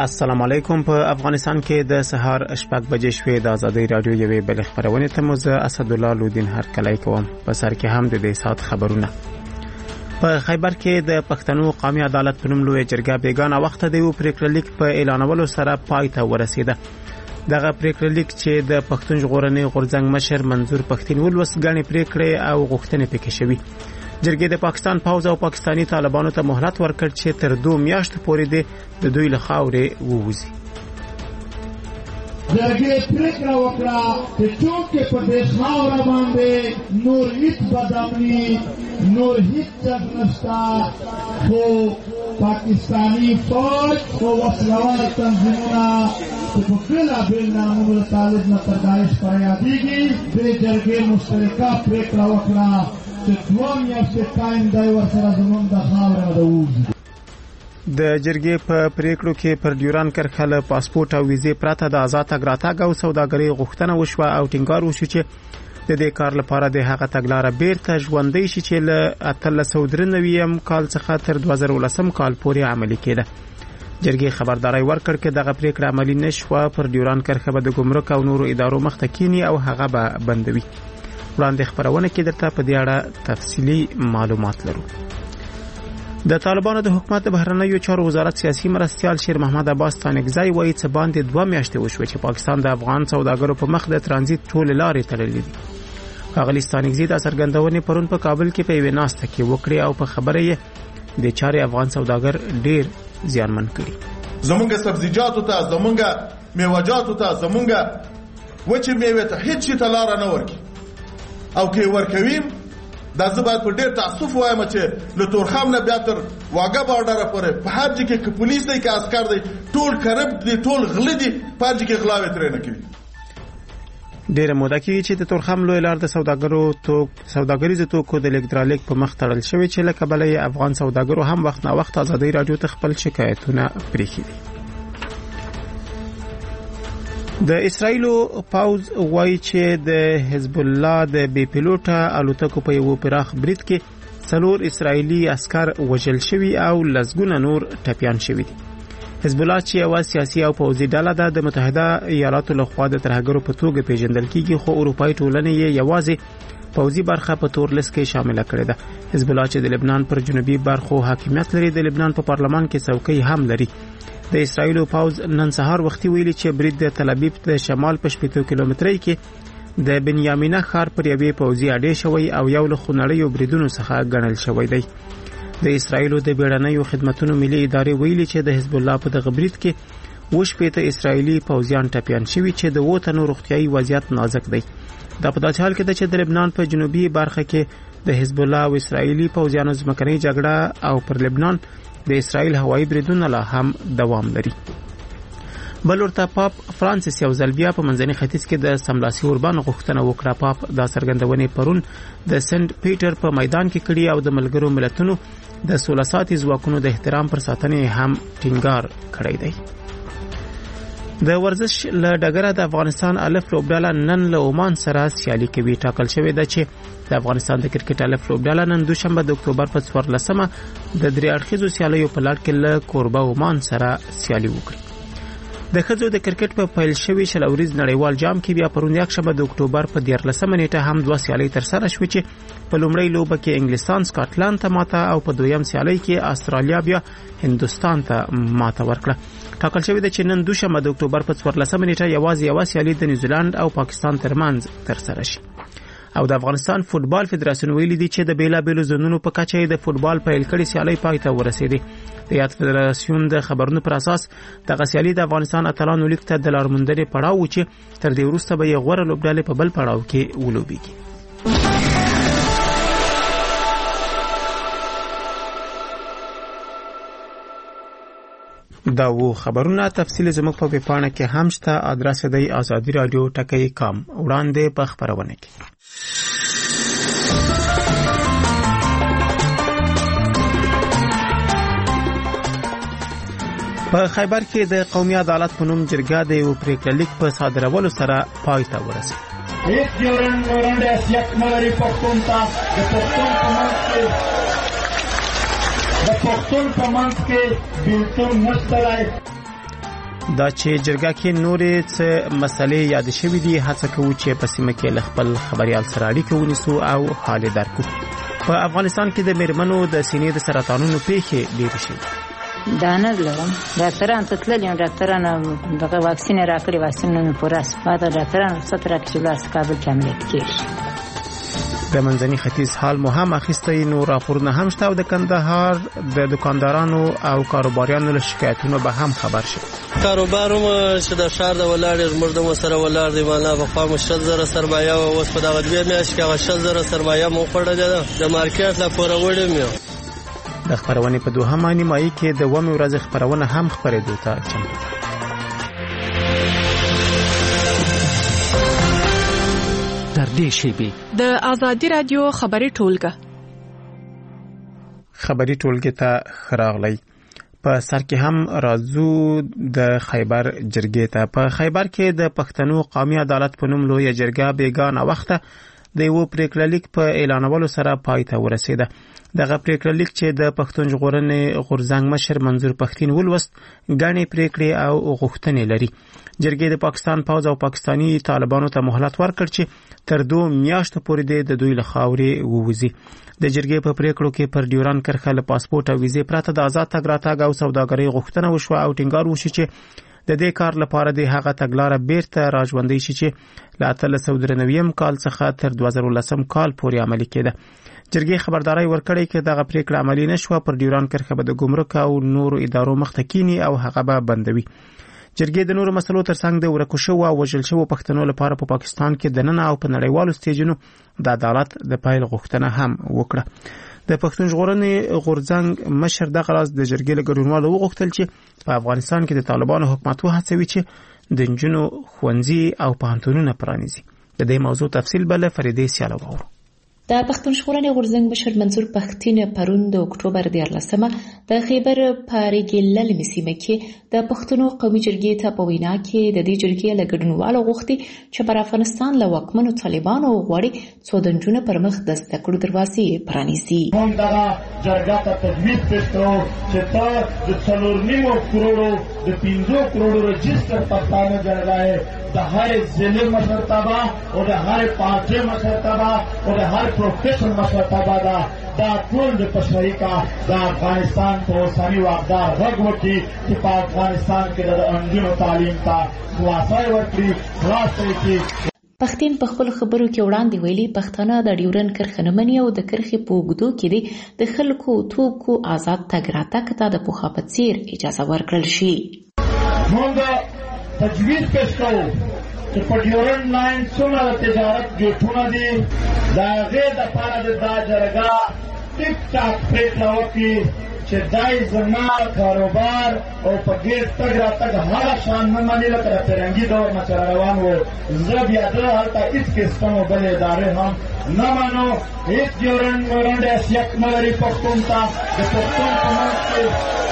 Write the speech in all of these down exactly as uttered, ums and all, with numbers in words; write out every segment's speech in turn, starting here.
السلام علیکم. په افغانستان کې د سهار شپږ بجې شوې. د ازادي رادیو یوې بل خبرونه ته مو زه اسد الله لودین هر کله کوم. په سر کې هم د دې سات خبرونه. په خیبر کې د پښتنو قومي عدالت په نوم لوی جرګه بیگانه وخت د یو پریکړه لیک په اعلانولو سره پای ته ورسیده. دغه پریکړه لیک چې د پښتون ژغورنې غورځنګ مشر منظور پښتين ولوس غني پریکړه او غوښتنې پکې شوي. جرګې د پاکستان پوز او پاکستانی طالبانو ته مهلت ورکړ چې تر دوه میاشتو پورې د دوی له خاورې ووځي. جرګې پریکړه وکړه چې څوک په دې خاور باندې نور هیڅ بدامني نور هیڅ نشتا خو پاکستانی فوج او وسلوال تنظیمونه په بلا بل نامونو طالب نه تردایش پریادیږي. د جرګې مشترکه پریکړه وکړه د جرګې په پریکړو کې پر ډیوران کرښه له پاسپورت او ویزې پرته د آزاد تګ راتګ او سوداګرۍ غوښتنه وشوه او ټینګار وشو چې د دې کار لپاره د هغه تګلارې بیرته ژوندۍ شي چې له اتلس سوه درې نوي کال څخه تر دوه زره ولس کال پورې عملي کېده. جرګې خبرداري ورکړ چې دغه پریکړه عملي نشوه پر ډیوران کرښه به د ګمرک او نورو ادارو مخته کینی او هغه به بندوي. وړاندې خبرونه کې درته په دې اړه تفصيلي معلومات لرو. د طالبانو د حکومت بهرنیو چارو وزارت سیاسي مرستيال شیر محمد عباس تانکزای وایي چې باندې دوه میاشتې وشوه چې پاکستان د افغان سوداګرو په مخ د ترانزیت ټول لارې تړلې دي. ښاغلي تانکزای د څرګندونې پرون په کابل کې په یوه ناسته کې وکړې او په خبره یې د چارې افغان سوداګر ډیر زیانمن کړي. زمونږ سبزیجاتو ته زمونږ میوه‌جاتو ته زمونږ وچې میوې ته هیڅ شي ته لار نه ورکي او کې ورکویم دا زه باید په ډېر تاسف وایم چې له تورخم نه بیا تر واګه بارډره پورې په هر ځای کې که پولیس دی که عسکر دی ټول کرپټ دي ټول غله دي په هر ځای کې غلاوې ترې نه کوي. ډېره موده کېږي چې د تورخم لوی لار د سوداګرو توک سوداګریزو توکو د الکترونیک په مخ تړل شوی چې له کبله یې افغان سوداګرو هم وخت نه وخت ازادي رادیو ته خپل شکایتونه پرېښي دي. د اسرایلو پاوز وایي چې د حزب الله د بي پيلوټه الوتکو په یو پراخ برید کې څلور اسرایلی عسكر وژل شوي او لسګونه نور ټپيان شوي دي. حزب الله چې یو سیاسي او پوځي ډله ده د متحده ایالاتو له خوا د ترهګرو په توګه پیژندل کیږي خو اروپאי ټولنې یې یوازې پوځي برخه په تور لیست کې شامل کړې ده. حزب الله چې د لبنان پر جنوبي برخو حاکمیت لري د لبنان په پارلمان کې څوکۍ هم لري. د اسرایلو پاوز نن سهار وختي ویلي چې برید د تل ابیب د شمال په شپږ کیلومترۍ کې د بنیامینه ښار پر یوې پوځي اډې شوی او یو له خونړیو بریدونو څخه ګڼل شوی دی. د اسرایلو د بیړنیو خدماتو ملي ادارې ویلي چې د حزب الله په دغه برید کې وشپېته اسرایلی پوځیان ټپيان شوي چې د وطن روغتيایي وضعیت نازک دی. دا په داسې حال کې ده چې د لبنان په جنوبي برخه کې د حزب الله او اسرایلی پوځیانو ځمکنۍ جګړه او پر لبنان د اسرائیل هوایي بریدونه لا هم دوام لري. بل ورته پاپ فرانسیس یو ځل بیا په منځني ختیځ کې د سملاسي اوربان غوښتنه وکړه. پاپ دا څرګندونې پرون د سنت پیټر په میدان کې کړي او د ملګرو ملتونو د سوله ساتي ځواکونو د احترام پر ساتنې هم ټینګار کړی دی. د ورزش له ډګره د افغانستان الف لوبډاله نن له عمان سره سیالي کوي. ټاکل شوې ده چې د افغانستان د کرکټ الف لوبډاله نن دوشنبه د اکتوبر په څوارلسمه د درې اړخیزو سیالیو په لړ کې له کوربه عمان سره سیالي وکړي. د ښځو د کرکټ په پیل شوی شل اوریز نړیوال جام کې بیا پرون یکشنبه د اکتوبر په دیارلسمه نیټه هم دوه سیالۍ تر سره شوې چې په لومړۍ لوبه کې انګلستان سکاټلند ته ماته او په دویم سیالۍ کې استرالیا بیا هندستان ته ماته ورکړه. ټاکل شوی د چې نن دوشنبه د اکتوبر په څوارلسمه نیټه یوازې یو سیالي د نیوزیلند او پاکستان ترمنځ تر سره شي. او د افغانستان فوتبال فدراسیون ویلي دی چې د بیلابیلو زونونو په کچه د فوتبال پیل کړي سیالي پای ته ورسېده. د یاد فدراسیون د خبرونو پر اساس د سیالي د افغانستان اتلانو لیگ ته د لارموندنې پړاو چې تر دې وروسته به یې غوړه لوبډالې په بل پړاو کې ولوبېږي. دا وو خبرونه تفصیل زموږ په ویبپاڼه کې هم شته. ادرس دی آزادی رادیو ټکی کام. وړاندې په خبرونه کې په خیبر کې د قومي عدالت په نوم جرګه د یو پریکړه لیک په صادرولو سره پای ته ورسېده. هیڅ ډیورنډ ورنډ اسیک ملري پښتون ته د پښتون په منځ کې د پښتون په منځ کې بیلتون نشته. دا چې جرګه کې نورې څه مسلې یاد شوې دي هڅه کوو چې په سیمه کې له خپل خبريال سره اړیکه ونیسو او حال درکو. په افغانستان کې د میرمنو د سینې د سرطانونو پیښې ډېرې شوې. دا نه لرم ډاکټران ته تللی یم ډاکټران دغه واکسین راکړي واکسین نه پوره سپاده ډاکټران ستر کې لاس کابل کې عملیات کیږي. د منځني ختیځ حال مو هم اخیستی نو راپورونه هم شته او د کندهار د دکاندارانو او کاروباریانو له شکایتونو به هم خبر شي. کاروبار هم چې د ښار د ولاړ زموږ د مسره ولاړ دی معنا په خوا مشل زره سرمایه او اوس په دغه دوه میاشت کې شل زره سرمایه مو خړل د مارکیټ لا پوره وړم یو. د خبرونه په دوهمه نیمایي کې د ومه ورځ خبرونه هم خبرېدو ته چمتو. در دې شیبې د آزادي رادیو خبري ټولګه خبري ټولګه ته خراغلی. په سر کې هم راځو د خیبر جرګې ته. په خیبر کې د پښتنو قومي عدالت په نوم لوی جرګه بیګانه وخته د یو پریکړه لیک په اعلانولو سره پای ته ورسېده. دغه پریکړه لیک چې د پښتون ژغورنې غورځنګ مشر منظور پښتين ولوست غاڼې پریکړې او غوښتنې لري. جرګې د پاکستان پوز او پاکستانی طالبانو ته مهلت ورکړ چې تر دوه میاشتو پورې د دوی له خاورې ووځي. د جرګې په پریکړو کې پر ډیوران کرښه له پاسپورت او ویزې پرته د آزاد تګ راتګ او سوداګرۍ غوښتنه وشوه او ټینګار وشي چې د دې کار لپاره د هغه تګلارې بیرته راژوندۍ شي چې له اتلس سوه درې نوي کال څخه تر دوه زره ولسم کال پورې عملي کېده. جرګې خبرداري ورکړې چې دغه پریکړه عملي نشوه پر ډیوران کرښه به د ګمرک او نورو ادارو مخته کینی او هغه به بندوي. جرګې د نورو مسلو ترڅنګ د ورکو شو او وژل شو پښتنو لپاره په پاکستان کې د نن او په نړیوالو سټیجونو د عدالت د پایل غوښتنه هم وکړه. د پښتون ژغورنې غورځنګ مشر دغه راز د جرګې له ګډونوالو وغوښتل چې په افغانستان کې د طالبانو حکومت وهڅوي چې د نجونو ښوونځي او پوهنتونونه پرانیزي. د دې موضوع تفصیل بل فریدې سیاله وورو. د پښتون ژغورنې غورځنګ مشر منظور پښتين پرون د اکتوبر دیارلسمه د خیبر په ریګلل مسیمه کې د پښتنو قومي جرګې ته په وینا کې د دې جرګې له ګډونوالو غوښتي چې پر افغانستان له واکمنو طالبانو غواړي څو دنجونه پر مخ د زده کړو دروازې پرانیزي. هم دا جرګه ته تجویز کړو چې تا د څلور نیمو کروڑو د پنځو کروڑو رجستر پښتانه جرګه د هر ضلع مشرتابه او د هر پارټي مشرتابه او د هر پروفیشن مشرتابه دا دا ټول د پښتریکا د افغانستان په اوسنی واقدار غږ وکړي چې په افغانستان کې د انجونو تعلیم ته خلاصای ورکړي خلاصای کې. پښتين په خپل خبرو کې وړاندې ویلي پښتانه د ډیورن کرښه نه مني او د کرښې په اوږدو کې د خلکو توکو آزاد تګ راتګ ته د پوښا په څیر اجازه ورکړل شي. موږ تجویز پیش کوو چې په ډیورن لاین څومره تجارت ګټونه دي د هغې دپاره د دا جرګه ټیک ټاک پرېکړه وکړي چې دای زما کاروبار او په ګیټ تګ راتګ هغه شان نه مني لکه د فرنګي دور نه چې روان و. زه بیا د هلته هېڅ قسم او بلې ادارې هم نه منو. هېڅ ډیورن ورنډ حیثیت نه لري پښتون ته. د پښتون په منځ کې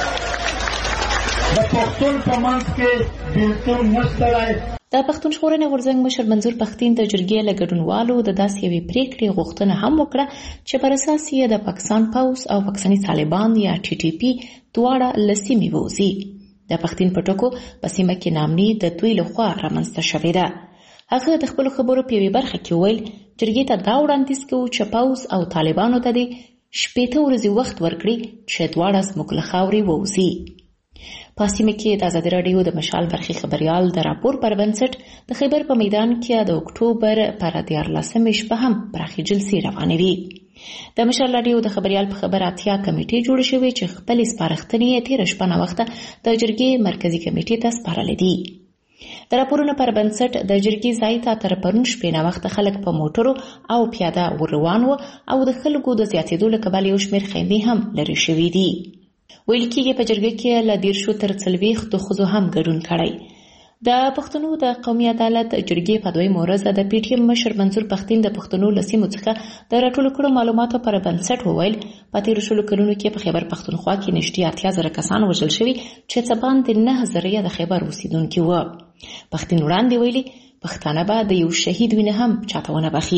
د پښتون په منځ کې بېلتون نشته دی. د پښتون ژغورنې غورځنګ مشر منظور پښتين د جرګې له ګډونوالو د داسې یوې پریکړې غوښتنه هم وکړه چې پر اساس یې د پاکستان پوز او پاکستاني طالبان یا ټي ټي پي دواړه له سیمې ووځي. د پښتين په ټکو په سیمه کې نامني د دوی لخوا رامنځته شوې ده. هغه د خپلو خبرو په یوې برخه کې ویل جرګې ته دا وړاندیز کوو چې پوز او طالبانو ته د شپېته ورځې وخت ورکړي چې دواړه زموږ له خاورې ووځي. په سیمه کې د ازادي راډیو د مشال برخي خبريال د راپور پر بنسټ د خیبر په میدان کې د اکتوبر پر دیارلسمې شپه هم پراخي جلسې روانې وي. د مشال راډیو د خبريال په خبر اتیا کمیټې جوړ شوې چې خپل سپارښتنې تیر شپه نه وخته د جرګې مرکزی کمیټې ته سپارلې دي. د راپورونو پر بنسټ د جرګې ځای ته تر پرون شپې نه وخته خلک په موټرو او پیاده ور روان و او د خلکو د زیاتېدو له کبله یو شمېر خیمې هم لرې شوې دي. ویل کېږي په جرګه کې له دیرشو تر څلوېښتو ښځو هم ګډون کړی. د پښتنو د قومي عدالت جرګې په دویمه ورځ د پی ټي ایم مشر منظور پښتين د پښتنو له سیمو څخه د راټولو کړو معلوماتو پر بنسټ وویل په تېرو شلو کلونو کې په خیبر پښتونخوا کې نږدې اتیا زره کسان وژل شوي چې څه باندې نهه زره د خیبر اوسېدونکي وو. پښتين وړاندې ویلي پښتانه به د یو شهید وینه هم چاته ونه بخي.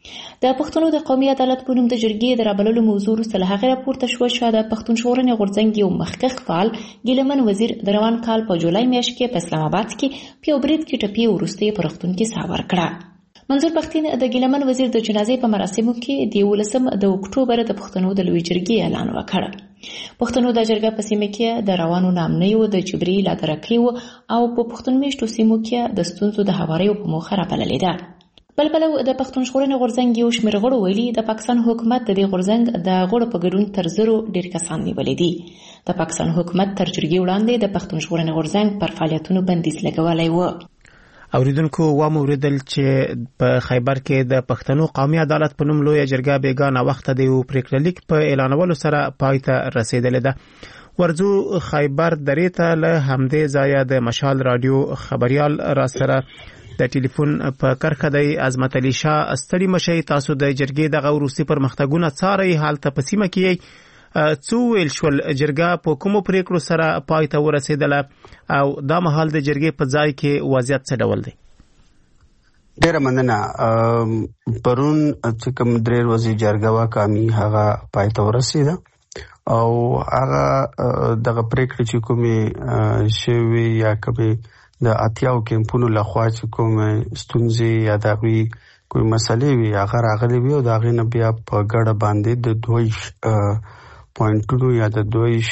د پښتنو د قومي عدالت په نوم د جرګې د رابللو موضوع وروسته له هغې راپورته شوه چې د پښتون ژغورنې غورځنګ یو مخکښ فعال ګیلمن وزیر د روان کال په جولای میاشت کې په اسلام آباد کې په یو برید کې ټپي وروسته یې په روغتون کې ساه ورکړه. منظور پښتین د ګیلمن وزیر د جنازې په مراسمو کې د یولسم د اکتوبر د پښتنو د لوی جرګې اعلان وکړ. پښتنو د جرګه په سیمه کې د روانو نامنیو د جبري لادرکیو او په پښتون میشتو سیمو کې د ستونزو د هواریو په موخه راپللې ده. بلبلو د پښتون ژغورنې غورځنګ یو شمېر غړو ویلي د پاکستان حکومت د دې غورځنګ د غړو په ګډون تر زرو ډېر کسان نیولي دي. د پاکستان حکومت تر جرګې وړاندې د پښتون ژغورنې غورځنګ پر فعالیتونو بندیز لګولی و. اوریدونکو وامو اوریدل چې په خیبر کې د پښتنو قومي عدالت په نوم لویه جرګه بیګانه وخت د یو پریکړه لیک په اعلانولو سره پای ته رسیدلې ده. ورځو خیبر درې ته له همدې ځایه د مشال رادیو خبريال را سره د ټلیفون په کرخه دی عظمت علي شاه ستړي مشي تاسو د جرګې د غوروسي پرمختګونه څاري حالت په سیمه کې څو ویل شول جرګه په کومو پریکړو سره پای ته ورسېدله او دا مهال د جرګې په ځای کې وضعیت څه ډول دی؟ ډیره مننه. پرون چې کوم درې ورځې جرګه وا کامي هغه پای ته ورسېده او هغه دغه پریکړې چې کومې شوي یا کومې د اتیاو کمپونو لخوا چې کوم ستونزې یا دغوی کوم مسلې وي هغه راغلي وي او د هغې نه بیا په ګډه باندې د دویش پوینټونو یا د دویش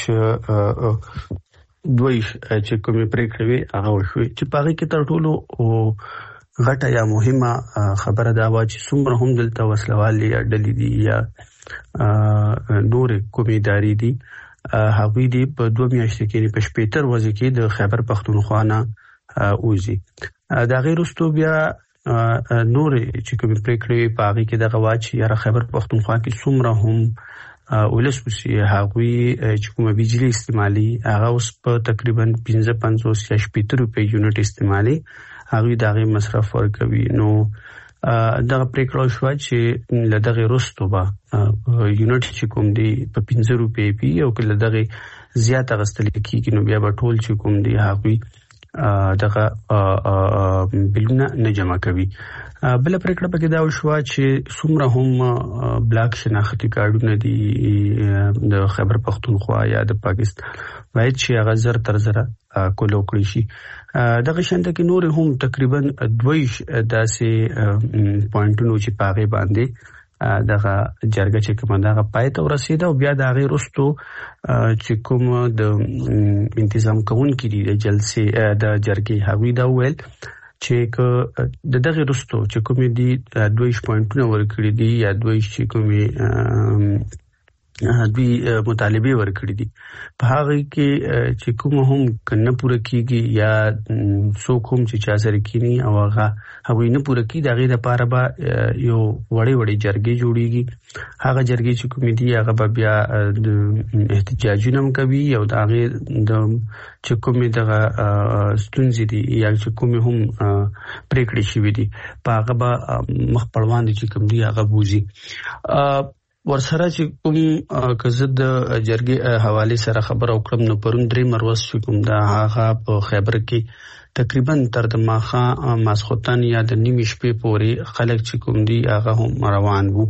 دویش چې کومې پریکړې وي هغه وشوي چې په هغې کې تر ټولو غټه یا مهمه خبره دا وه چې څومره هم دلته وسلوالې یا ډلې دي یا نورې کومې ادارې دي هغوی دي په دوه میاشتې کې په شپېته ورځې کې د خیبر پښتونخوا نه اوزي. دا غیر وروسته بیا نورې چې کومې پریکړې په هغې کې دغه وه چې یاره خیبر پښتونخوا کې څومره هم ولس اوسي هغوی چې کومه بجلي استعمالي هغه اوس په تقریبا پنځه پنځوس یا شپېته روپۍ یونټ استعمالي هغوی د هغې مصرف ورکوي. نو دغه پریکړه شوه چې له دغې وروسته به یونټ چې کوم دی په پنځه روپۍ وي او که له دغې زیات اخیستل کېږي نو بیا به ټول چې کوم دی هغوی دغه بلونه نه جمع کوي. بله پریکړه پکې دا وشوه چې څومره هم بلاک شناختي کارډونه دي د خیبر پښتونخوا یا د پاکستان باید چې هغه زر تر زره کولو کړی شي. دغه شانته کې نور هم تقریبا دویش داسې پوینټونو چې په هغې باندې دغه جرګه چې کومه دغه پای ته ورسېده او بیا د هغې وروستو چې کوم د انتظام کوونکي دي د جلسې د جرګې هغوی دا وویل چې که د دغې وروستو چې کومې دي دویش پوینټونه ورکړي دي یا دویش چې کومې دوی مطالبې ورکړي دي په هغه کې چې کوم هم کنه پوره کیږي یا څوک هم چې چا سره کینی او هغه هغوی نه پوره کیږي د هغې دپاره به یو وړې وړې جرګې جوړیږي. هغه جرګې چې کومې دي هغه به بیا احتجاجونه هم کوي او د هغې د چې کومې دغه ستونزې دي یا چې کومې هم پریکړې شوي دي په هغه به مخ په وړاندې چې کوم دي هغه بوځي. ورسره چې کوم که زه د جرګې حوالې سره خبره وکړم نو پرون درې مروز چې کوم دا هغه په خیبر کې تقریبا تر د ماښه ماسخوتن یا د نیمې شپې پورې خلک چې کوم دي هغه هم روان وو.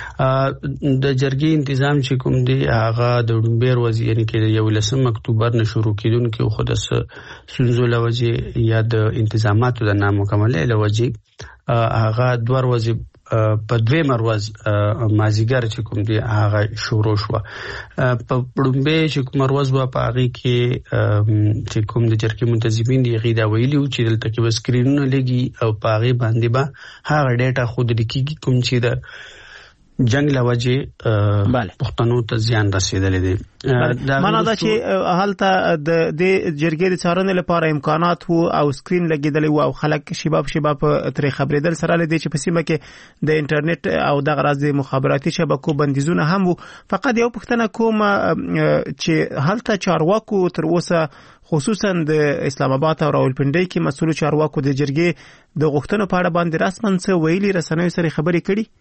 د جرګې انتظام چې کوم دي هغه د ډومبې ورځې یعنې کې د یولسم اکتوبر نه شروع کېدونکي خو د ستونزو له وجې یا د انتظاماتو د نامکملۍ له وجې هغه دوه ورځې په دویمه ورځ مازدیګر چې کوم دی هغه شروع شوه. په ډومبې چې کومه ورځ وه په هغې کې چې کوم د جرګې منتظمین دي هغوی دا ویلي وو چې دلته کې به سکرینونه لګي او په هغې باندې به هغه ډیټا ښودل کېږي کوم چې د جنگ له وجې پښتنو ته زیان رسېدلی دی. معنا دا چې هلته د دې جرګې د څارنې لپاره امکانات وو او سکرین لګېدلی وو او خلک شیبه په شیبه ترې خبرېدل سره له دې چې په سیمه کې د انټرنیټ او دغه راز د مخابراتي شبکو بندیزونه هم وو. فقط یو پوښتنه کوم چې هلته چارواکو تر اوسه خصوصا د اسلام آباد او راولپنډۍ کې مسؤل چارواکو د جرګې د غوښتنو په اړه باندې رسماً څه ویلي رسنیو سره خبرې کړي؟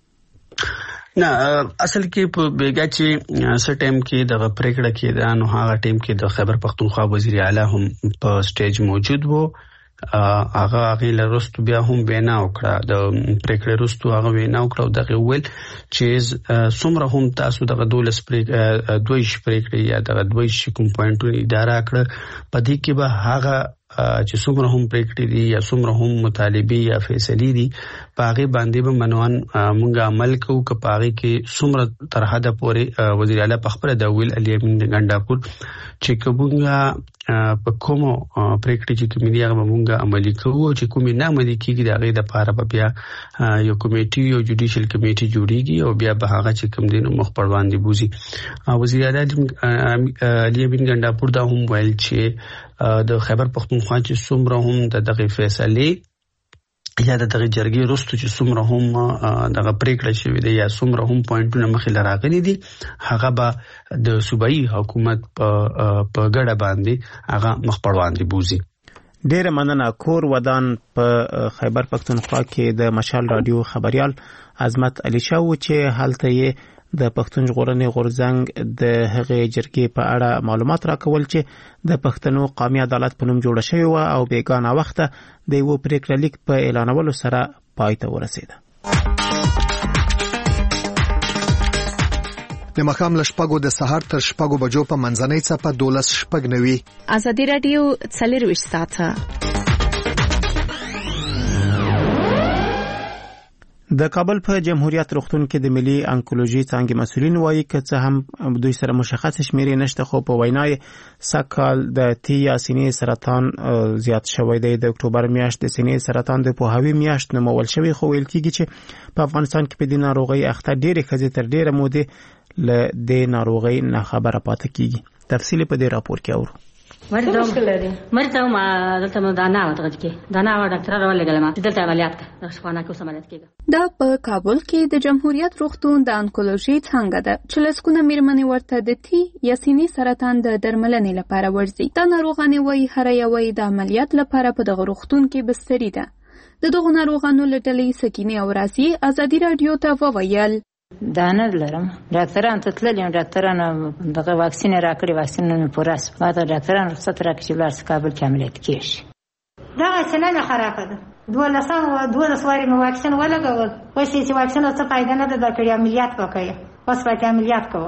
نه اصل کې په بیګا چې څه ټایم کې دغه پریکړه کېده نو هغه ټایم کې د خیبر پښتونخوا وزیر اعلی هم په سټیج موجود وو هغه هغه لرستو بیا هم وینا وکړه د پریکړې رستو هغه وینا وکړه او دغه ویل چې څومره هم تاسو دغه دولس پریکړې دوی پریکړې یا دغه دوی کوم پوینټونه اداره کړ پدې کې به هغه چې څومره هم پریکړې دي یا څومره هم مطالبه یا فیصلې دي پاغه باندې به منوان مونږ عمل کوو که پاغه کې څومره تر حده پورې وزیر اعلی په خبره د ویل علي امین ګنڈاپور چې کومه په کوم پریکړې چې کومې هغه مونږ عملي کوو چې کومې نه عملي کیږي د هغه د لپاره به بیا یو کمیټي یو جوډیشل کمیټي جوړیږي او بیا به هغه چې کوم دین مخ پر باندې بوزي. وزیر اعلی علي امین ګنڈاپور دا هم ویل چې د خیبر پختونخوا چې څومره هم د دغه فیصله یا د دغه جرګې رستو چې څومره هم دغه پریکړه شوې ده یا څومره هم پوینټونه مخې لراغلي دي هغه به د صوبایي حکومت په ګډه باندې هغه مخ پر باندې بوزي. ډیره مننه. کور ودان په خیبر پختونخوا کې د مشال رادیو خبريال عظمت علي شاه چې حالته یې د پښتون ژغورنې غورځنګ د هغه جرګې په اړه معلومات راکول چې د پښتنو قومي عدالت په نوم جوړ شوی و او بیگانه وخت د یو پریکړه لیک په اعلانولو سره پای ته ورسید. د مخام لشپګو د سحر تر شپګو بجو په منځنۍ څپه دولس شپګ نوي. ازادي رادیو څلرويشت ساعته د کابل په جمهوریت روغتون کې د ملي انکولوژي څنګه مسولین وایي چې څه هم دوی سره مشخص شمیرې نشته خو په وینای سکهال د تی یا سینې سرطان زیات شوی دی. د اکتوبر میاشت د سینې سرطان د پوهاوی میاشت نومول شوی خو ویل کیږي چې په افغانستان کې په دې ناروغي اخته ډېرې ښځې تر ډېره موده له دې ناروغي نه خبره پاتې کیږي. تفصیل په دې راپور کې اورو. مرته مرته ما دلته دانا وته کې دانا و ډاکټر راولګل ما دلته عملیات کا شپانه کو سمالت کېږي. دا په کابل کې د جمهوریت روغتون د انکولوژي څنګه ده چې لسکونه میرمنې ورته د تی یا سینې سرطان د درملنې لپاره ورځي. دا ناروغانه وایي هر یو د عملیات لپاره په دغه روغتون کې بستري ده. د دغه ناروغانو له ډلې سکینه او راسي ازادي رادیو ته وویل دانه لرم ډاکټران ته تللی ډاکټران دغه واکسین راکړي واکسین نه پوراس ماته ډاکټران رخصت راکړي چې ولر کابل کې عملیات کیږي. دا څنګه نه خرابه ده دولسم و دولس واري مو واکسین ولګول وایي چې واکسین څه فائدہ نه ده کړی عملیات وکړي اوس پاتې عملیات کوو.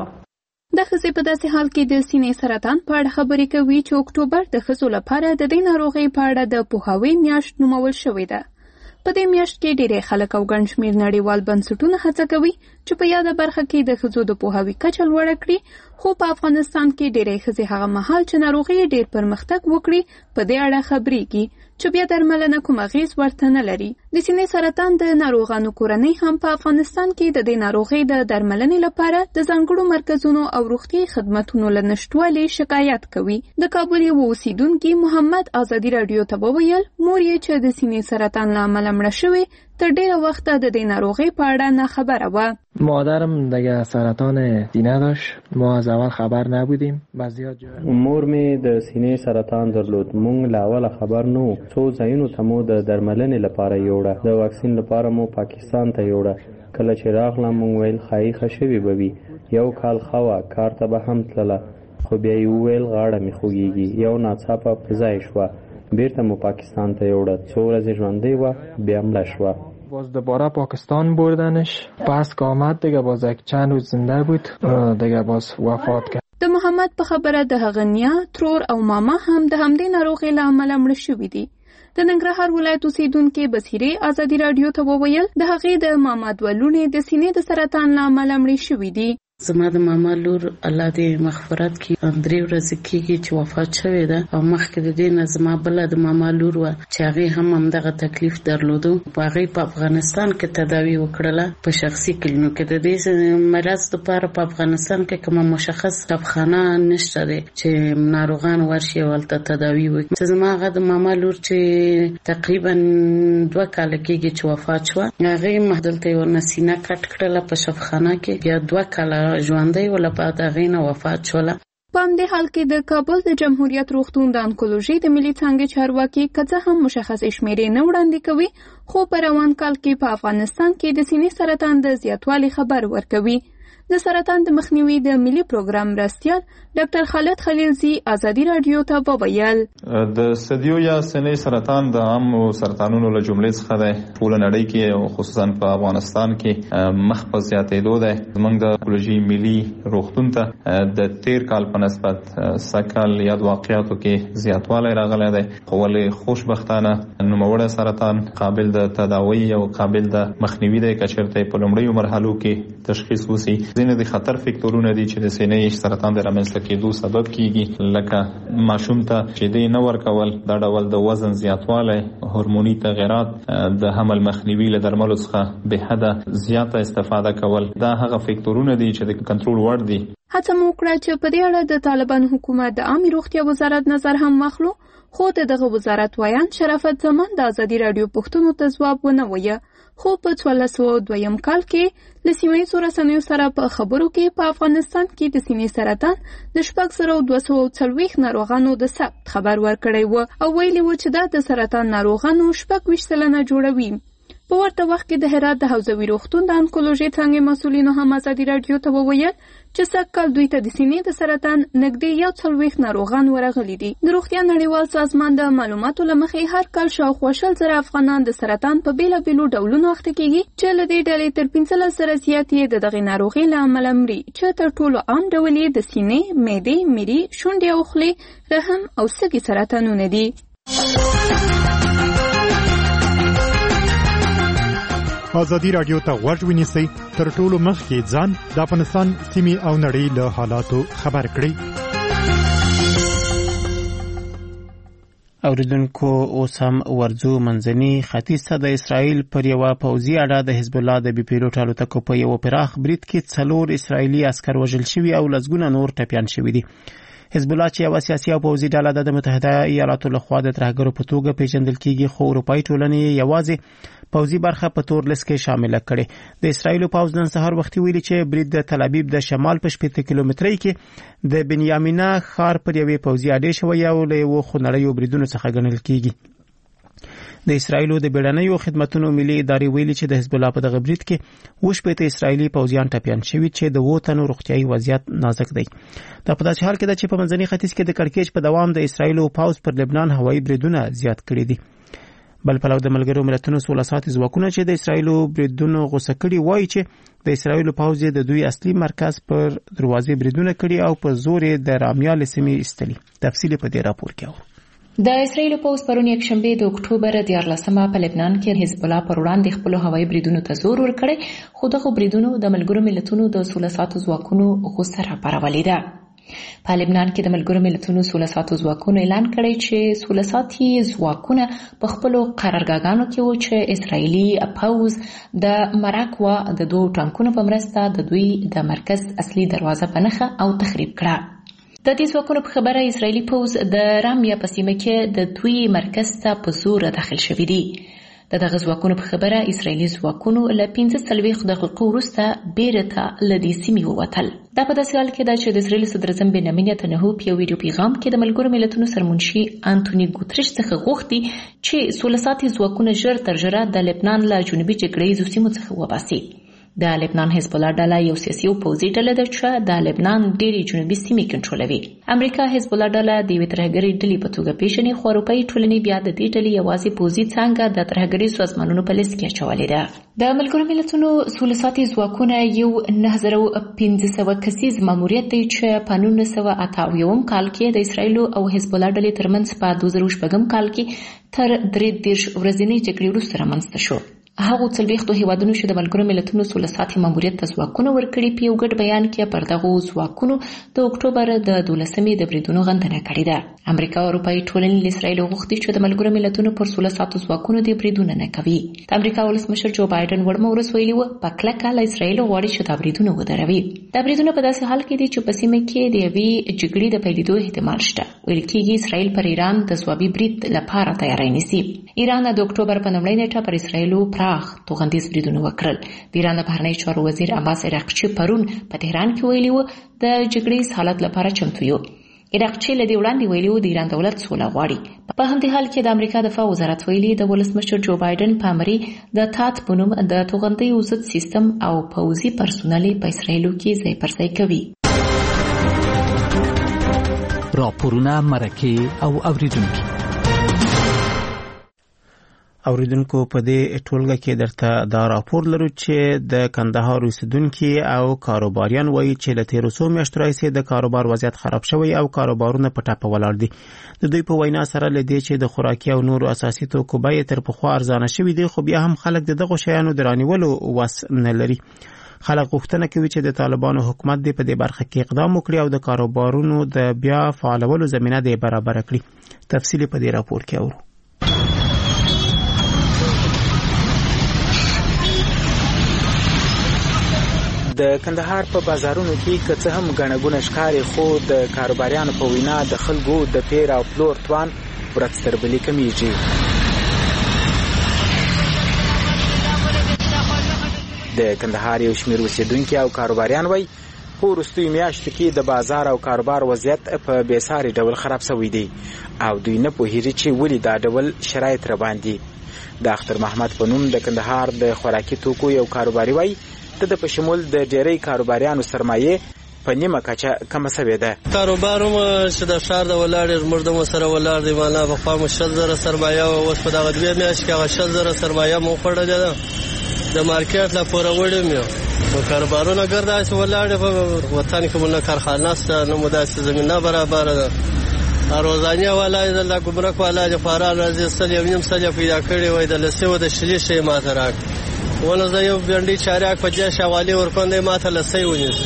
د ښځې په داسې حال کې د سینې سرطان په اړه خبرې کوي چې اکتوبر د ښځو لپاره د دې ناروغۍ په اړه د پوهاوي میاشت نومول شوې ده. په دې میاشت کې ډېری خلک او ګڼ شمېر نړیوال بنسټونه هڅه کوي چې په یاده برخه کې د ښځو د پوهاوي کچه لوړه کړي خو په افغانستان کې ډېری ښځې هغه مهال چې ناروغي ډېر پرمختګ وکړي په دې اړه خبرېږي چې بیا درملنه کوم اغېز ورته نه لري. د سینې سرطان د ناروغانو کورنۍ هم په افغانستان کې د دې ناروغۍ د درملنې لپاره د ځانګړو مرکزونو او روغتیايي خدماتونو له نشټوالي شکایت کوي. د کابل یو اوسیدونکي محمد ازادي رادیو ته وویل مور یې چې د سینې سرطان له امله مړه شوې تر ډیره وخت د دې ناروغۍ په اړه نه خبره و. مادرم دیگه سرطان سینه داشت ما از اول خبر نبودیم و زیاد جا مور می د سینې سرطان درلود مونږ لا اول خبر نو څو ځایونو ته مو د درملنې لپاره یوړه د واکسین لپاره مو پاکستان ته یوړه کله چې راغلم مونږ ویل خای خشوي بوي یو کال خوا کار ته به هم تلله خو بیا یو ویل غاړه می خوږیږي یو ناڅاپه فضای شو بیرته مو پاکستان ته یوړه څو ورځې ژوندۍ و بیا مړه شو. باز دوباره پاکستان بردنش پس که آمد دیگه باز یک چند روز زنده بود دیگه باز وفات کرد. د محمد په خبره د هغه نیا ترور او ماما هم د همدې ناروغۍ له امله مړه شوي دي. د ننګرهار ولایت اوسیدونکي بصیرې ازادي رادیو ته وویل د هغې د ماما دوه لوڼې د سینې د سرطان له امله مړې شوي دي. زما د ماما لور الله دې مغفرت کړي درې ورځې کېږي چې وفات شوې ده او مخکې د دې نه زما بله د ماما لور وه چې هغې هم همدغه تکلیف درلودو هغې په افغانستان کې تداوي وکړله په شخصي کلینو کې د دې مرض دپاره په افغانستان کې کومه مشخص دواخانه نشته دی چې ناروغان ورشي او هلته تداوي وکړي. زما هغه د ماما لور چې تقریبا دوه کاله کېږي چې وفات شوه هغې مهدلته یې ورنه سینه کټ کړله په شفخانه کې بیا دوه کاله ژوندۍ ولا بعد هغې نه وفات شوله. په همدې حال کې د کابل د جمهوریت روغتون د انکولوژي د ملي څانګې چارواکي که څه هم مشخصې شمیرې نه وړاندې کوي خو په روان کال کې په افغانستان کې د سینې سرطان د زیاتوالي خبر ورکوي. د سرطان د مخنیوي د ملي پروګرام مرستیال ډاکټر خالد خلیلزی ازادي رادیو ته وویل د ثدیو یا سینې سرطان د عام سرطانونو له جملې څخه دی. ټول نړۍ کې او خصوصا په افغانستان کې مخ په زیاتېدو دی. زموږ د اکولوژي ملي روغتون ته د تیر کال په نسبت سکل یا د واقعیاتو کې زیاتوالی راغلی دی. خو ولې خوشبختانه نوموړی سرطان قابل د تداوی او قابل د مخنیوي دی که چېرته په لومړیو مرحلو کې تشخیص وشي. ځینې د خطر فکتورونه دي چې د سینې سرطان د رامنځته کېدو سبب کیږي، لکه ماشوم ته شیدې نه ورکول، دا ډول د وزن زیاتوالی، هورموني تغیرات، د حمل مخنیوي له درملو څخه به حده زیاته استفاده کول، دا هغه فکتورونه دي چې د کنټرول وړ دي. هڅه مو وکړه چې په دې اړه د طالبان حکومت د عامه روغتیا وزارت نظر هم واخلو، خو دغه وزارت وایان شرافت زمان د ازادي رادیو پښتنو ته ځواب ونه وایه. خو په څوارلس سوه دویم کال کې له سیمهییزو رسنیو سره په خبرو کې په افغانستان کې د سینې سرطان د شپږ زره دوه سوه څلوېښت ناروغانو د ثبت خبر ورکړی و او ویلي و چې دا د سرطان ناروغانو شپږ ویشت سلنه جوړوي. په ورته وخت کې د هرات د حوزوي روغتون د انکولوژي څانګې مسؤلینو هم ازادي رادیو ته وویل چې سږکال دوی ته د سینې د سرطان نږدې یو څلوېښت ناروغان ورغلي دي. د روغتیا نړیوال سازمان د معلوماتو له مخې هر کال شاوخوا شل زره افغانان د سرطان په بېلابېلو ډولونو اخته کېږي چې له دې ډلې تر پنځلس زره زیات یې د دغې ناروغۍ له امله مري، چې تر ټولو عام ډول یې د سینې، معدې، مري، شونډې او خولې، رحم او سږي سرطانونه دي. ازادي رادیو ته غوږ ونیسئ، تر ټولو مخکې ځان د افغانستان سیمې او نړۍ له حالاتو خبر کړئ. اوریدونکو اوس هم ورځو منځني ختیځ ته د اسرائیل پر یوه پوځي اډه د حزب الله د بي پیلوټ الوتکو په یوه پراخ برید کې څلور اسرائیلي عسکر وژل شوي او لسګونه نور ټپیان شوي دي. حزب الله چې یوه سیاسي او پوځي ډله د متحده ایالاتو لخوا د ترهګرو په توګه پیژندل کیږي، خو اروپایي ټولنې یوازې پوځي برخه په تور لیست کې شامله کړي. د اسرائیل پوځ نن سهار وختي ویلي چې برید د تل ابیب د شمال په شپږ کیلومترۍ کې د بنیامینه ښار پر یوې پوځي اډې شوی او له یو خونړیو بریدونو څخه ګڼل کیږي. د اسرائیلو د بیړنیو خدماتو ملي ادارې ویلي چې د حزب الله په دغه برید کې اووه شپېته اسرائیلي پوځیان ټپیان شوي چې د اووه تنو روغتیايي وضعیت نازک دی. دا په داسې حال کې ده چې په منځني ختیځ کې د کړکېچ په دوام د اسرائیلو پوځ پر لبنان هوایي بریدونه زیات کړي دي. بل پلو د ملګرو ملتونو سوله ساتي ځواکونه چې د اسرائیلو بریدونو غوسه کړي وایي چې د اسرائیلو پوځ د دوی اصلي مرکز پر دروازې بریدونه کړي او په زور د رامیال سیمې ایستلي. تفصیل په دې راپور کې و. د اسرائیل پوځ پرون یکشنبه د اکتوبر دیارلسمه په لبنان کې حزب الله پر وړاندې خپل هوایي بریدونو ته زور ورکړی، خو دغه بریدونو د ملګرو ملتونو د سوله ساتو ځواکونو غوسه راپارولې ده. په لبنان کې د ملګرو ملتونو سوله ساتو ځواکونو اعلان کړی چې سوله ساتي ځواکونه په خپل قرارګاهانو کې و چې اسرائیلي پوځ د مراکوا د دوه ټانکونو په مرسته د دوی د مرکز اصلي دروازه په نښه او تخریب کړه. د دې ځواکونو په خبره اسرائیلي پوځ د رامیا په سیمه کې د دوی مرکز ته په زور داخل شوي دي. د دغه ځواکونو په خبره اسرائیلي ځواکونو له پنځه څلوېښت دقیقو وروسته بیرته له دې سیمې ووتل. دا په داسې حال کې ده چې د اسرائیل صدر اعظم بنیامین نتنیاهو په یو ویډیو پیغام کې د ملګرو ملتونو سرمنشي انټوني ګوتریش څخه غوښتي چې سوله ساتي ځواکونه ژر تر ژره د لبنان له جنوبي جګړیزو سیمو څخه وباسي. د لبنان حزب الله ډله یو سیاسي او پوځي ډله ده چې د لبنان ډېرې جنوبي سیمې کنټرولوي. امریکا حزب الله ډله د یوې ترهګرۍ ډلې په توګه پیژني، خو اروپایي ټولنې بیا د دې ډلې یوازې پوځي څانګه د ترهګرۍ سازمانونو په لیست کې اچولې ده. د ملګرو ملتونو سوله ساتي ځواکونه یو نه زره پنځه سوه کسیز ماموریت دی چې په نولس سوه اته اویایم کال کې د اسرائیل او حزب الله ډلې ترمنځ په دوه زره شپږم کال کې تر درې دېرش ورځنۍ جګړې وروسته رامنځته شو. هغو څلوېښتو هیوادونو چې د ملګرو ملتونو سوله ساتي ماموریت ته ځواکونه ورکړي په یو ګډ بیان کې پر دغو ځواکونو د اکتوبر د دولسمې د بریدونو غندنه کړې ده. امریکا او اروپایي ټولنې له اسرائیل غوښتي چې د ملګرو ملتونو پر سوله ساتو ځواکونو د بریدونه نه کوي. د امریکا ولسمشر جو بایدن وړمه ورځ ویلي وه په کلکه له اسرائیل غواړي چې دا بریدونه ودروي. دا بریدونه په داسې حال کې دي چې په سیمه کې د یوې جګړې د پیلېدو احتمال شته. ویل کېږي اسرائیل پر ایران د ځوابي برید لپاره تیاری نیسي. ایران د اکتوبر په لومړۍ نیټه پر اسرائیل پراخ توغندیز بریدونه وکړل. د ایران د بهرنیو چارو وزیر عباس عراقچي پرون په تهران کې ویلي و د جګړې حالت لپاره چمتو یو. عراق چې له دې وړاندې ویلي د ایران دولت سوله غواړي. په همدې حال کې د امریکا دفاع وزارت ویلي د ولسمشر جو بایدن په امري د تات په نوم د توغندیو ضد سیستم او پوځي پرسونل په اسرائیلو کې ځای پر ځای کوي. راپورونه مرکه او اوریدونکو اوریدونکو په دې ټولګه کې درته دا راپور لرو چې د کندهار اوسیدونکو او کاروباریان وایي چې له تیرو څو میاشتو راهیسې د کاروبار وضعیت خراب شوی او کاروبارونه په ټاپه ولاړ دي. د دوی په وینا سره لدې چې د خوراکي او نورو اساسي توکو بیې تر پخوا ارزانه شوي دي، خو بیا هم خلک دغه شیانو د رانیولو وس نه لري. خلک غوښتنه کوي چې د طالبانو حکومت دې په دې برخه کې اقدام وکړي او د کاروبارونو د بیا فعالولو زمینه دې برابر کړي. تفصیل په دې راپور کې اورو. د کندهار په بازارونو کې که څه هم ګڼه ګوڼه ښکاري، خو د کاروباریانو په وینا د خلکو د پیر او پلور توان ورځ تر بلې کمیږي. د کندهار یو شمېر اوسېدونکي او کاروباریان وایي په وروستیو میاشتو کې د بازار او کاروبار وضعیت په بېساري ډول خراب شوی دی او دوی نه پوهېږي چې ولې دا ډول شرایط راباندې. د اختر محمد په نوم د کندهار د خوراکي توکو یو کاروباري وایي ته د په شمول د ډېری کاروباریانو سرمایې په نیمه کچه کمه شوې ده. کاروبار هم چې د ښار د ولاړ زموږ د سره ولاړ دی، معنا پخوا مو شل زره سرمایه وه، اوس په دغه دوې میاشتې کې هغه شل زره سرمایه مو خوړلې ده. د مارکیټ لا پوره وړی مې نو کاروبارونه ګرد داسې ولاړ دي. په وطن کې مو نه کارخانه شته، نه مو داسې زمینه برابره ده. روزانیه والا د الله ګمرک والا د فاران راځي سل یو نیم سل پیدا کړی وای د لسې و د شلې شی ماته راک ونه زه یو بنډي چارياک په جې شوالي ورکوندې ماته لسې ونیس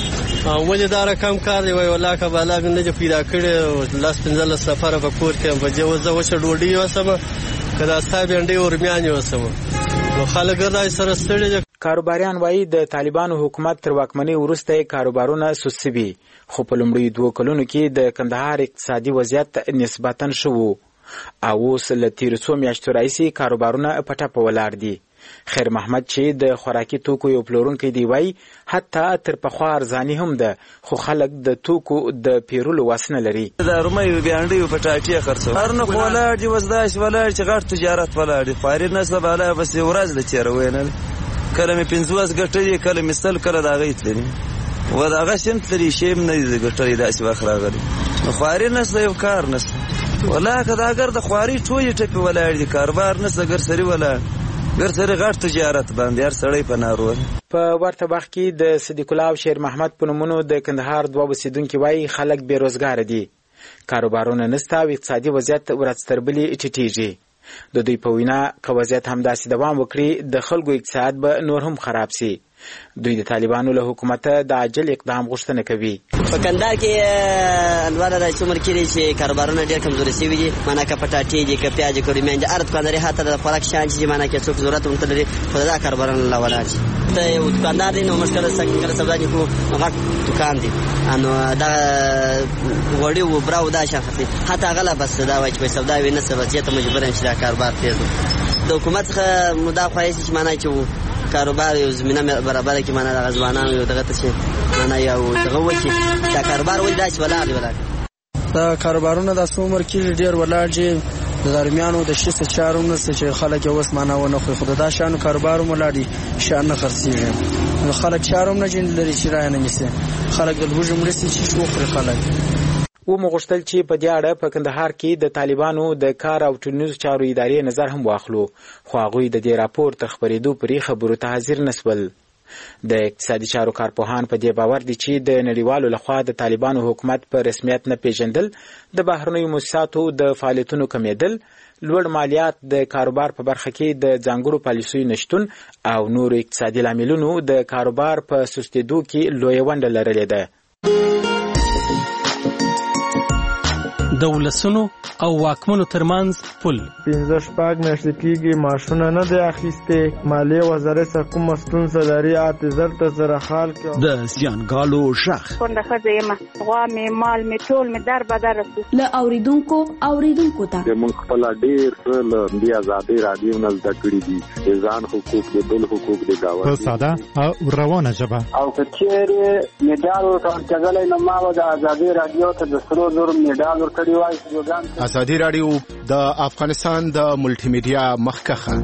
او ولې دا رقم کار دی وای والله که بالا نه پیدا کړی لاس پنځه سفر په کور کې په جې وځه وشه ډوډۍ وسمه کدا صاحب بنډي ورمیانې وسمه نو خلک راځي سره ستړي. کاروباریان وایي د طالبانو حکومت تر واکمنۍ وروسته کاروبارونه سوسوي، خو په لومړیو دوه کلونو کې د کندهار اقتصادي وضعیت نسبتاً ښه و او اوس له تېرو څو میاشتو راهیسې کاروبارونه په ټپه ولاړ دي. خیر محمد چې د خوراکي توکو یو پلورونکی دی وایي حتی تر پخوا ارزاني هم ده، خو خلک د توکو د پیرولو وس نه لري. د رومیو بانډیو په ټاټې خرڅو هر نه ولاړ دي، اوس داسې ولاړ چې غټ تجارت ولاړ دي. خواري نسله بالا بس یو ورځ د تېروي نه کله مې پنځوس ګټلې، کله مې سل، کله د هغې تللي و د هغه سمت لري شی هم نه دي ګټلې. داسې وخت راغلی نو خواري نسله یو کار نسله والله که دا اګر د خواري ټولې ټپې ولاړ دي، کاروبار نسله ګرسري ولاړ ګرسري غټ تجارت باندې هر سړی په ناروغ. په ورته وخت کې د صدیق الله او شیر محمد په نومونو د کندهار دوه اوسېدونکي وایي خلک بېروزګاره دي، کاروبارونه نشته او اقتصادي وضعیت ورځ تر بلې ټیټېږي. د دوی په وینا که وضعیت همداسې دوام وکړي د خلکو اقتصاد به نور هم خراب سي. دوی د طالبانو له حکومته د عاجل اقدام غوښتنه کوي. په کندهار کې انواره د څومره کې چې کاروبارونه ډېر کمزوري شوي دي، معنا که پټاټې دي، که پیاز که رومیان دي، هر دوکانداري حتی د خوراک شیان چې معنا کې څوک ضرورت ورته لري خو دا کاروبارونه لا ولاړ شي. ته یو دوکاندار دی نو موږ کله څنګه سودا دي کوو غټ دوکان دی انو دا وړي و براو دا شخصي حتی غلا بس دا وایي چې سودا ویني سبا چې ته مجبور یې چې دا کاروبار تیز د حکومت څخه مدافع شي معنا چې کاروبار یو زمينه برابر کې معنا د غزوانانو یو دغه څه معنا یو دغه وکی دا کاروبار ولې داس ولاړ ولاړ دا کاروبارونه د څومره کې ډیر ولاړ دي د درمیانو د شیسه چارونو چې خلک اوس معنا ونه خو خدای دا شانو کاروبار ملاړي شان نه خرڅيږي نو خلک چارو نه جن لري چې راي نه میسه خلک د لوجو مرسي چې شوخري خلک و مغشتل چې په دې اړه په کندهار کې د طالبانو د کار او ټولنیزو چارو ادارې نظر هم واخلو، خو هغوی د دې راپور ته خبرېدو پرې خبرو ته حاضر نسول. د اقتصادي چارو کارپوهان په دې باور دي چې د نړیوالو لخوا د طالبانو حکومت په رسمیت نه پیژندل، د بهرنیو مؤسساتو د فعالیتونو کمیدل، لوړ مالیات، د کاروبار په برخه کې د ځانګړو پالیسیو نشتون او نورو اقتصادي لاملونو د کاروبار په سستېدو کې لویه ونډه لرلې ده. د ولسونو او واکمنو ترمنځ پل. پنځه شپږ میاشتې کېږي معاشونه نه دی اخیستې. مالیې وزارت څخه کومه ستونزه لري اته زر ته زره خال کې. د زیانګالو شخ کونډه ښځه یم، غوا مې مال مې ټول مې در بدر شو. له اوریدونکو اوریدونکو ته موږ خپل ډېر له دې آزادۍ راډیو نه زده کړي دي د ځان حقوق د بل حقوق د گاونډي په ساده او روانه ژبه. او که چېرې میډال ورکړلی نو ما به د آزادۍ راډیو ته د سرو زرو میډال ورکړی وای. آزادي راډیو د افغانستان د ملټي میډیا مخکخه.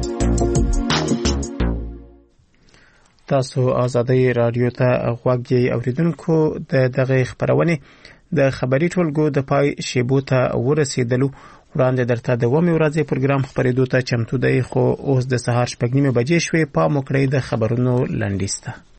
تاسو آزادۍ راډیو ته غوږ یې اوریدونکو. د دغه خبرونه د خبري ټولګو د پای شیبو ته ورسېدلو. وړاندې درته د ومه ورځې پروګرام خبرېدو ته چمتو دی، خو اوس د سهار شپږ نیمه بجې شوې. پام وکړئ د خبرونو لنډیسته.